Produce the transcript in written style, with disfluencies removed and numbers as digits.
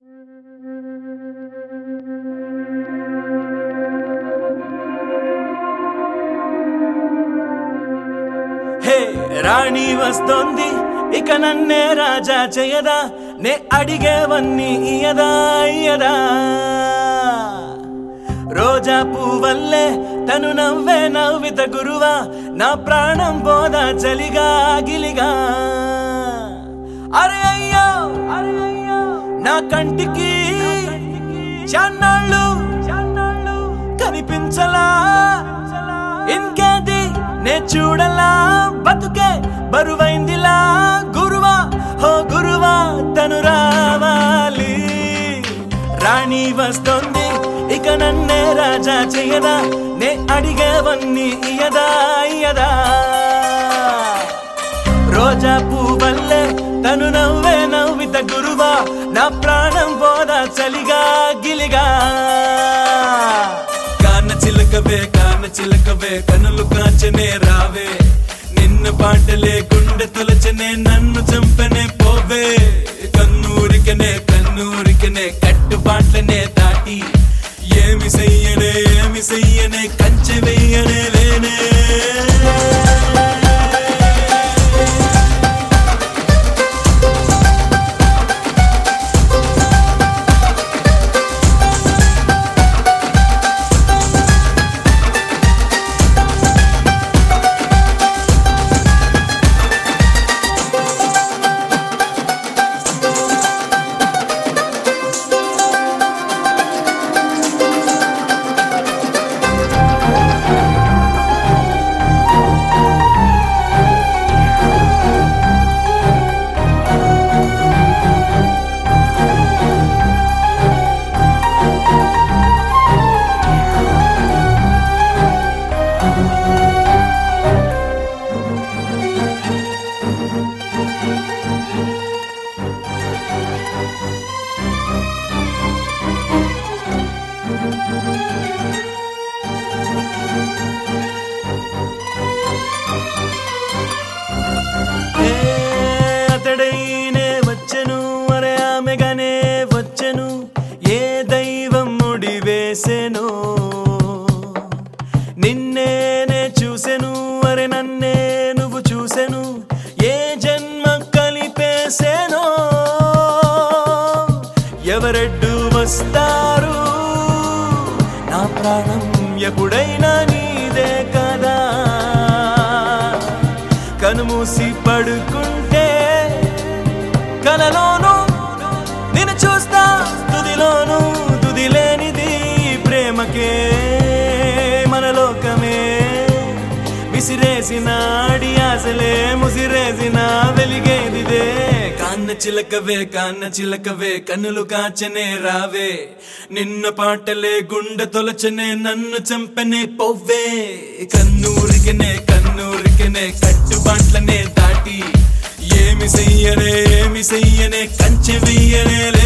హే రాణి వస్తోంది ఇక నన్నే రాజా చేయదా నే అడిగేవన్నీ ఇయదా ఇయదా రోజా పువ్వల్లే తను నవ్వే నవ్విత గురువా నా ప్రాణం పోదా చలిగా గిలిగా అరే అయ్యో నా కంటికి చాన్నాళ్ళు కనిపించలా ఇంకేది నే చూడలా బతుకే బరువైందిలా గురువా హో గురువా తను రావాలి రాణి వస్తోంది ఇక నన్నే రాజా చేయదా నే అడిగేవన్నీ ఇయదా ఇయదా రోజా పువ్వల్లే తను నవ్వే నవ్విత గురువా నా ప్రాణం పోదా చలిగా గిలిగా కాన చిలకవే కనులు కాంచనే రావే నిన్ను పాటలే గుండె తొలచనే నన్ను చంపనే పోవే కన్నూరికనే కట్టుబాట్లనే దాటి ఏమి చెయ్యనే కంచె వెయ్యనే లేనే అతడైనే వచ్చెను అరే ఆమెగానే వచ్చెను ఏ దైవం ముడి వేసెను నిన్నేనే చూసెను అరే నన్నే నువ్వు చూసెను ఏ జన్మ కలిపేసెనో ఎవరెడ్డు వస్తారు నా ప్రాణం ఎప్పుడైనా నీదే కదా కనుమూసి పడుకుంటే కలలోను నిన్ను చూస్తా తుదిలోను తుదిలేనిది ప్రేమకే మన లోకమే విసిరేసిన ఆడియాసలే ముసిరేసిన వెలిగేదిదే కాన్న చిలకవే కన్నులు కాచనే రావే నిన్న పాటలే గుండె తొలచనే నన్ను చంపనే పోవే కన్నూరికనే కట్టుబాట్లనే దాటి ఏమి చెయ్యనే కంచె వెయ్యనే